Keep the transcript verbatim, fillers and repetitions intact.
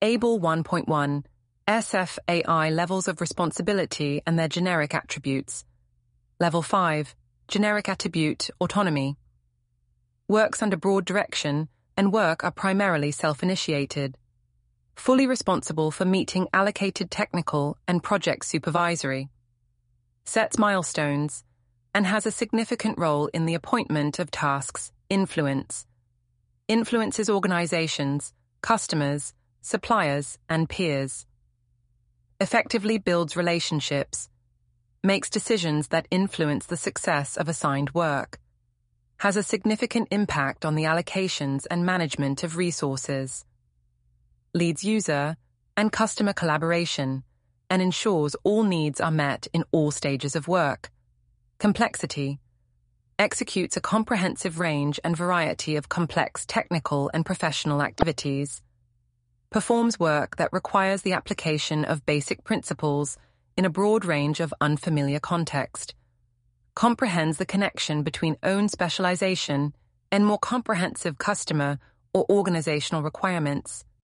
ABLE one point one, S F A I levels of responsibility and their generic attributes. Level five, generic attribute autonomy. Works under broad direction and work are primarily self-initiated. Fully responsible for meeting allocated technical and project supervisory. Sets milestones and has a significant role in the appointment of tasks, influence. Influences organizations, customers, suppliers, and peers. Effectively builds relationships. Makes decisions that influence the success of assigned work. Has a significant impact on the allocations and management of resources. Leads user and customer collaboration and ensures all needs are met in all stages of work. Complexity. Executes a comprehensive range and variety of complex technical and professional activities. Performs work that requires the application of basic principles in a broad range of unfamiliar context. Comprehends the connection between own specialization and more comprehensive customer or organizational requirements.